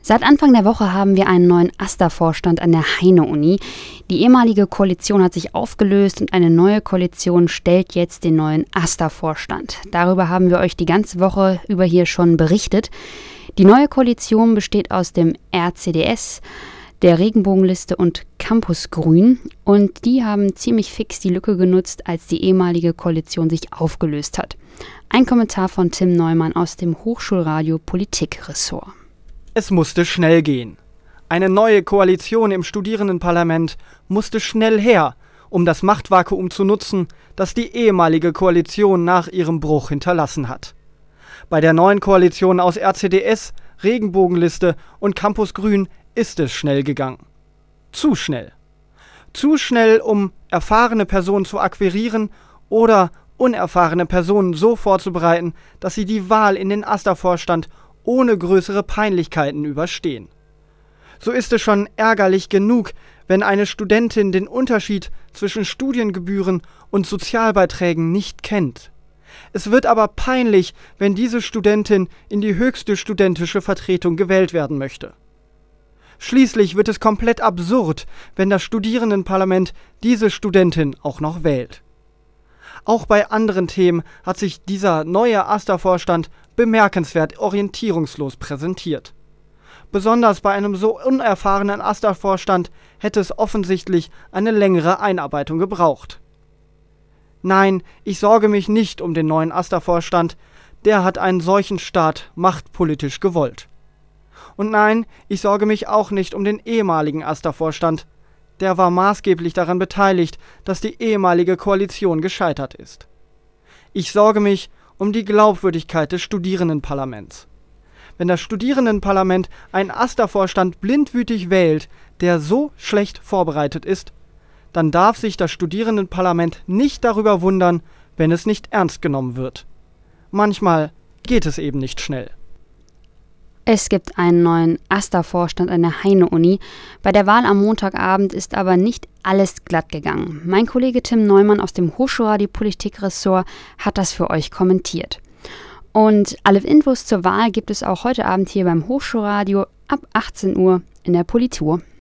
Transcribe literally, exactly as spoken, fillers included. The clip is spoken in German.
Seit Anfang der Woche haben wir einen neuen AStA-Vorstand an der Heine-Uni. Die ehemalige Koalition hat sich aufgelöst und eine neue Koalition stellt jetzt den neuen AStA-Vorstand. Darüber haben wir euch die ganze Woche über hier schon berichtet. Die neue Koalition besteht aus dem R C D S, der Regenbogenliste und Campus Grün. Und die haben ziemlich fix die Lücke genutzt, als die ehemalige Koalition sich aufgelöst hat. Ein Kommentar von Tim Neumann aus dem Hochschulradio Politik-Ressort. Es musste schnell gehen. Eine neue Koalition im Studierendenparlament musste schnell her, um das Machtvakuum zu nutzen, das die ehemalige Koalition nach ihrem Bruch hinterlassen hat. Bei der neuen Koalition aus R C D S, Regenbogenliste und Campus Grün ist es schnell gegangen. Zu schnell. Zu schnell, um erfahrene Personen zu akquirieren oder unerfahrene Personen so vorzubereiten, dass sie die Wahl in den AStA-Vorstand ohne größere Peinlichkeiten überstehen. So ist es schon ärgerlich genug, wenn eine Studentin den Unterschied zwischen Studiengebühren und Sozialbeiträgen nicht kennt. Es wird aber peinlich, wenn diese Studentin in die höchste studentische Vertretung gewählt werden möchte. Schließlich wird es komplett absurd, wenn das Studierendenparlament diese Studentin auch noch wählt. Auch bei anderen Themen hat sich dieser neue AStA-Vorstand bemerkenswert orientierungslos präsentiert. Besonders bei einem so unerfahrenen AStA-Vorstand hätte es offensichtlich eine längere Einarbeitung gebraucht. Nein, ich sorge mich nicht um den neuen AStA-Vorstand, der hat einen solchen Start machtpolitisch gewollt. Und nein, ich sorge mich auch nicht um den ehemaligen AStA-Vorstand, der war maßgeblich daran beteiligt, dass die ehemalige Koalition gescheitert ist. Ich sorge mich um die Glaubwürdigkeit des Studierendenparlaments. Wenn das Studierendenparlament einen AStA-Vorstand blindwütig wählt, der so schlecht vorbereitet ist, dann darf sich das Studierendenparlament nicht darüber wundern, wenn es nicht ernst genommen wird. Manchmal geht es eben nicht schnell. Es gibt einen neuen AStA-Vorstand an der Heine-Uni. Bei der Wahl am Montagabend ist aber nicht alles glatt gegangen. Mein Kollege Tim Neumann aus dem Hochschulradio Politik-Ressort hat das für euch kommentiert. Und alle Infos zur Wahl gibt es auch heute Abend hier beim Hochschulradio ab achtzehn Uhr in der Politur.